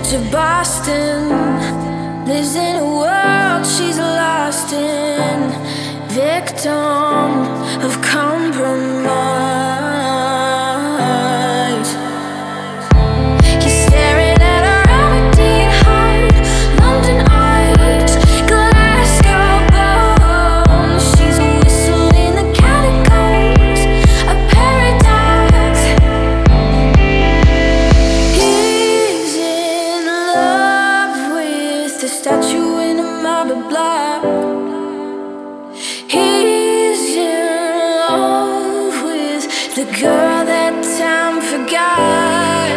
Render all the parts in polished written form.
to Boston, lives in a world she's lost in, victim of compromise. He's staring at her Aberdeen heart, London eyes, Glasgow bones. She's a whistle in the catacombs, a paradox. He's in love with the statue in a marble block. He's in love with the girl that time forgot.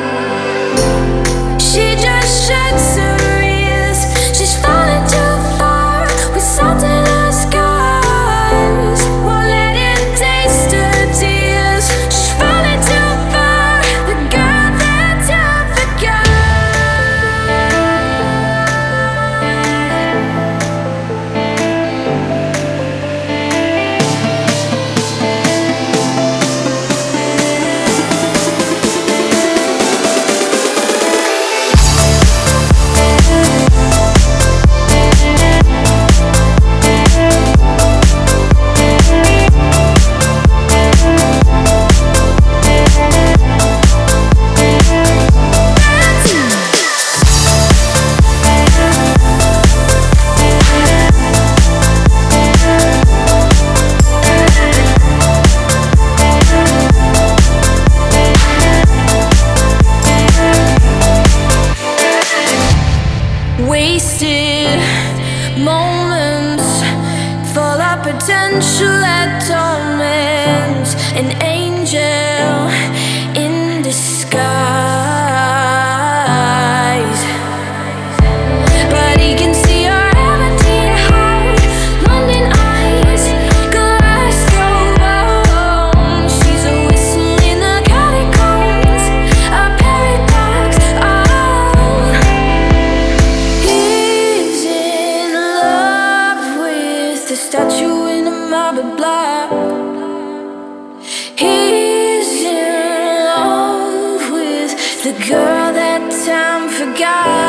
She just shed some tears. She's falling too far with salt in her scars. Won't let it taste her tears. She's falling too far. The girl that time forgot. Wasted moments, full of potential that torments. An angel in disguise, but he can see her Aberdeen heart, London eyes, Glasgow bones. She's a whistle in the catacombs, a paradox. He's in love with the statue in a marble block. He's in love with the girl that time forgot.